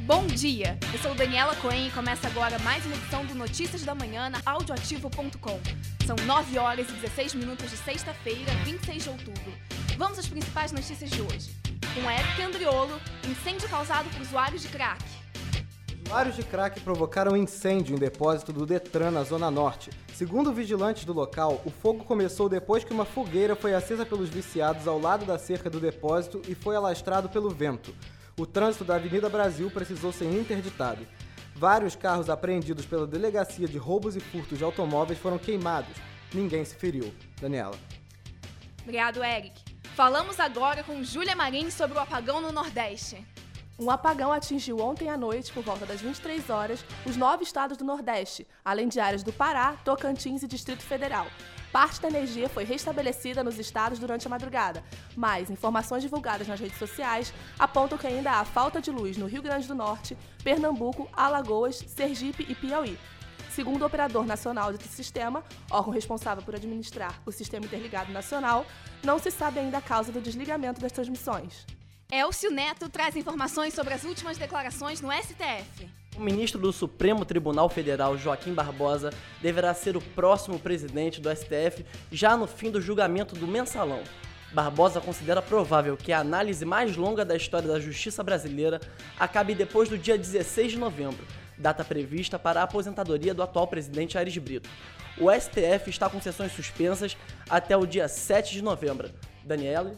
Bom dia, eu sou Daniela Cohen e começa agora mais uma edição do Notícias da Manhã na audioativo.com. São 9 horas e 16 minutos de sexta-feira, 26 de outubro. Vamos às principais notícias de hoje. Com Eric Andriolo, incêndio causado por usuários de crack. Usuários de crack provocaram incêndio em depósito do Detran na Zona Norte. Segundo vigilantes do local, o fogo começou depois que uma fogueira foi acesa pelos viciados ao lado da cerca do depósito e foi alastrado pelo vento. O trânsito da Avenida Brasil precisou ser interditado. Vários carros apreendidos pela Delegacia de Roubos e Furtos de Automóveis foram queimados. Ninguém se feriu. Daniela. Obrigado, Eric. Falamos agora com Júlia Marim sobre o apagão no Nordeste. Um apagão atingiu ontem à noite, por volta das 23 horas, os 9 estados do Nordeste, além de áreas do Pará, Tocantins e Distrito Federal. Parte da energia foi restabelecida nos estados durante a madrugada, mas informações divulgadas nas redes sociais apontam que ainda há falta de luz no Rio Grande do Norte, Pernambuco, Alagoas, Sergipe e Piauí. Segundo o Operador Nacional do Sistema, órgão responsável por administrar o Sistema Interligado Nacional, não se sabe ainda a causa do desligamento das transmissões. Elcio Neto traz informações sobre as últimas declarações no STF. O ministro do Supremo Tribunal Federal, Joaquim Barbosa, deverá ser o próximo presidente do STF já no fim do julgamento do Mensalão. Barbosa considera provável que a análise mais longa da história da justiça brasileira acabe depois do dia 16 de novembro, data prevista para a aposentadoria do atual presidente Aires Brito. O STF está com sessões suspensas até o dia 7 de novembro. Daniele?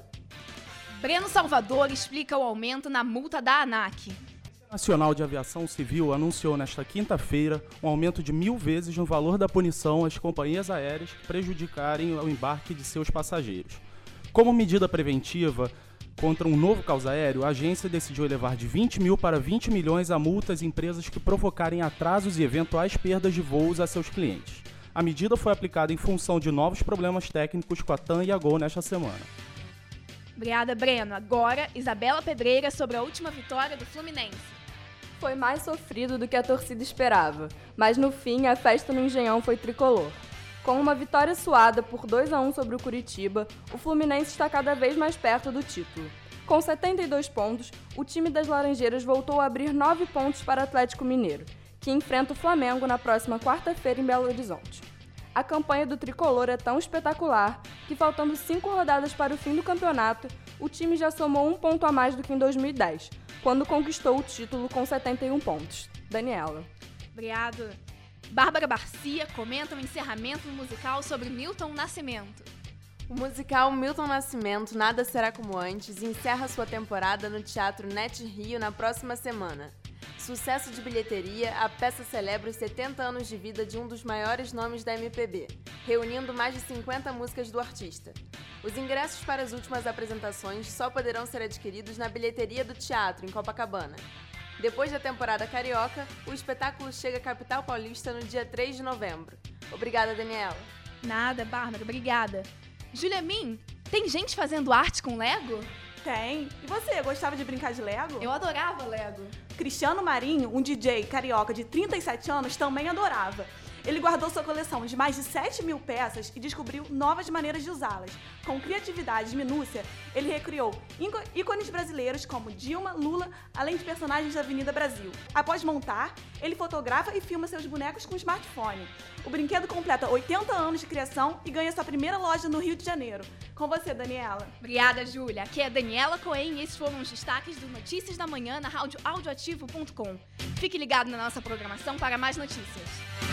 Breno Salvador explica o aumento na multa da ANAC. A Nacional de Aviação Civil anunciou nesta quinta-feira um aumento de 1.000 vezes no valor da punição às companhias aéreas que prejudicarem o embarque de seus passageiros. Como medida preventiva contra um novo caos aéreo, a agência decidiu elevar de 20 mil para 20 milhões a multas em empresas que provocarem atrasos e eventuais perdas de voos a seus clientes. A medida foi aplicada em função de novos problemas técnicos com a TAM e a Gol nesta semana. Obrigada, Breno. Agora, Isabela Pedreira sobre a última vitória do Fluminense. Foi mais sofrido do que a torcida esperava, mas no fim a festa no Engenhão foi tricolor. Com uma vitória suada por 2-1 sobre o Curitiba, o Fluminense está cada vez mais perto do título. Com 72 pontos, o time das Laranjeiras voltou a abrir 9 pontos para o Atlético Mineiro, que enfrenta o Flamengo na próxima quarta-feira em Belo Horizonte. A campanha do tricolor é tão espetacular que, faltando 5 rodadas para o fim do campeonato, o time já somou 1 ponto a mais do que em 2010, quando conquistou o título com 71 pontos. Daniela. Obrigado. Bárbara Barcia comenta o encerramento do musical sobre Milton Nascimento. O musical Milton Nascimento, Nada Será Como Antes, encerra sua temporada no Teatro Net Rio na próxima semana. Sucesso de bilheteria, a peça celebra os 70 anos de vida de um dos maiores nomes da MPB, reunindo mais de 50 músicas do artista. Os ingressos para as últimas apresentações só poderão ser adquiridos na bilheteria do teatro, em Copacabana. Depois da temporada carioca, o espetáculo chega à capital paulista no dia 3 de novembro. Obrigada, Daniela. Nada, Bárbara, obrigada. Júlia Min, tem gente fazendo arte com Lego? Tem. E você, gostava de brincar de Lego? Eu adorava Lego. Cristiano Marinho, um DJ carioca de 37 anos, também adorava. Ele guardou sua coleção de mais de 7 mil peças e descobriu novas maneiras de usá-las. Com criatividade e minúcia, ele recriou ícones brasileiros como Dilma, Lula, além de personagens da Avenida Brasil. Após montar, ele fotografa e filma seus bonecos com smartphone. O brinquedo completa 80 anos de criação e ganha sua primeira loja no Rio de Janeiro. Com você, Daniela. Obrigada, Júlia. Aqui é Daniela Cohen e esses foram os destaques do Notícias da Manhã na audioativo.com. Fique ligado na nossa programação para mais notícias.